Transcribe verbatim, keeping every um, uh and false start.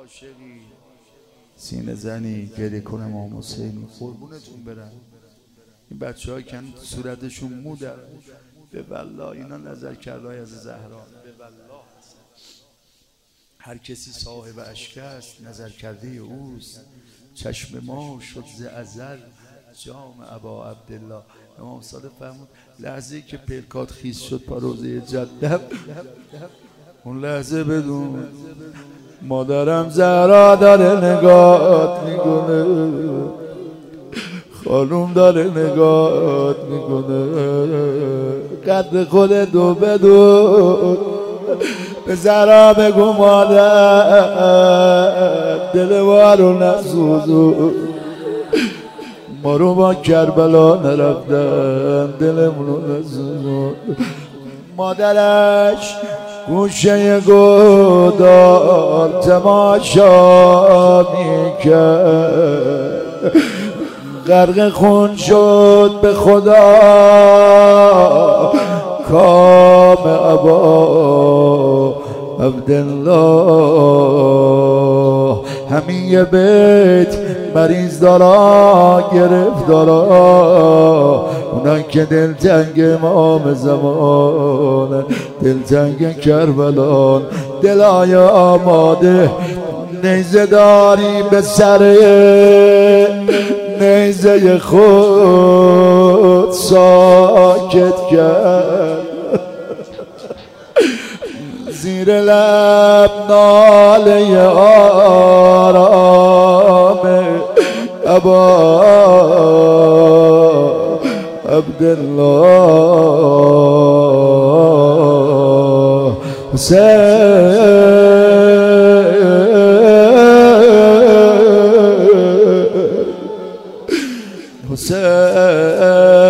عاشقی سینه زنی گریه کنه امام حسینی قربونتون برم. این بچه ها کن صورتشون مو در به والله اینا نظر کردهای از زهرا به والله هر کسی صاحب اشک است نظر کرده اوست. چشم ما شد ز ازل جام ابا عبدالله. امام صادق فرمود لحظه‌ای که پرکات خیس شد پا روزه جدم اون لحظه بدون مادرم زهرا داره نگات میکنه، خانوم داره نگات میکنه. قدر خودت رو بدون به زهرا بگو مادر دل ما رو نسوزون. ما رو با کربلا نرفتن دلمون رو نسوزون. مادرش گوشه گودار تماشا میکرد، غرق خون شد به خدا کام ابا عبدالله. همین یه بیت مریض دارا گرفت دارا، اونان که دلتنگ امام زمان دلتنگ کربلان. دلای آماده نیزه داری به سر نیزه خود ساکت کرد، زیر لب ناله آرام ابا عبدالله. حسین حسین